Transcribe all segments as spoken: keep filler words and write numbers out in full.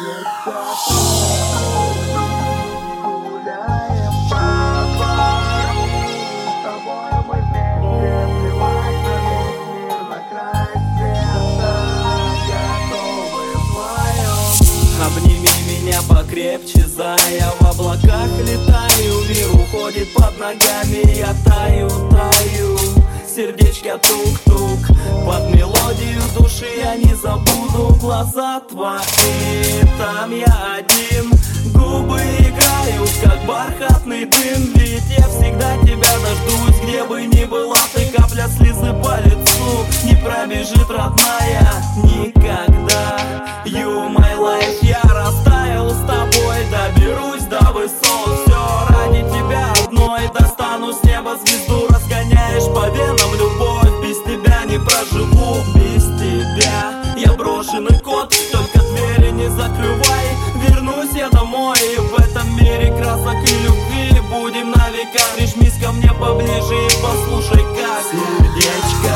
Обними меня покрепче, зая, в облаках летаю, мир уходит под ногами, я таю, таю. Сердечко тук-тук, под мелодию души я не забуду глаза твои. Там я один, губы играют, как бархатный дым, ведь я всегда тебя дождусь. Где бы ни была ты, капля слезы по лицу не пробежит, родная, никогда. You my life, я растаял с тобой, доберусь до высот, все ради тебя одной. Достану с неба звезду, разгоняешь по венам любовь. Без тебя не проживу, без тебя я брошенный кот, только двери не закрывай. Вернусь я домой, и в этом мире красок и любви будем на века. Прижмись ко мне поближе и послушай, как сердечко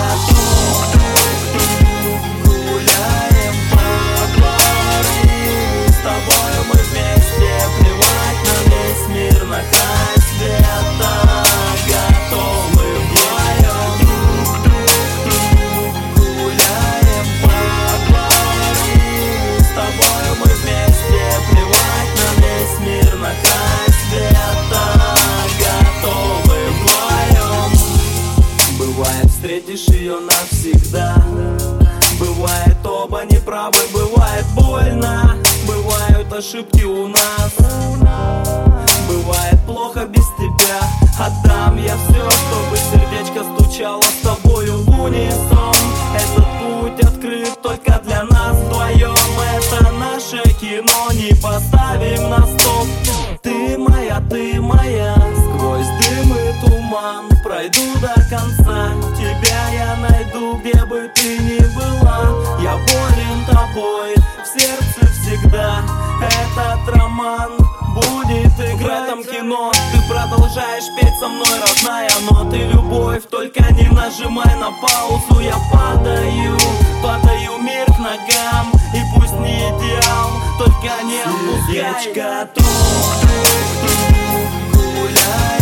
тук-тук-тук. Гуляем по двору, с тобой мы вместе, плевать на весь мир, на край света. Готовы вдвоем, тук-тук-тук. Гуляем по двору, с тобой мы вместе, плевать на весь мир, на край света. Готовы вдвоем. Бывает, встретишь ее навсегда, бывает, оба неправы, бывает больно, бывают ошибки у нас, бывает плохо без тебя. Отдам я все, чтобы сердечко стучало с тобою в унисон. Этот путь открыт только для нас вдвоем, это наше кино, не поставим на стоп. Ты моя, ты моя, сквозь дым и туман пройду до конца. Тебя я найду, где бы ты ни была. Я болен тобой, в сердце всегда этот роман будет играть. В этом кино ты продолжаешь петь со мной, родная, но ты любовь, только не нажимай на паузу. Я падаю, падаю мир к ногам, и пусть не идеал, только не отпускай. Сердечко тук-тук-тук, гуляй.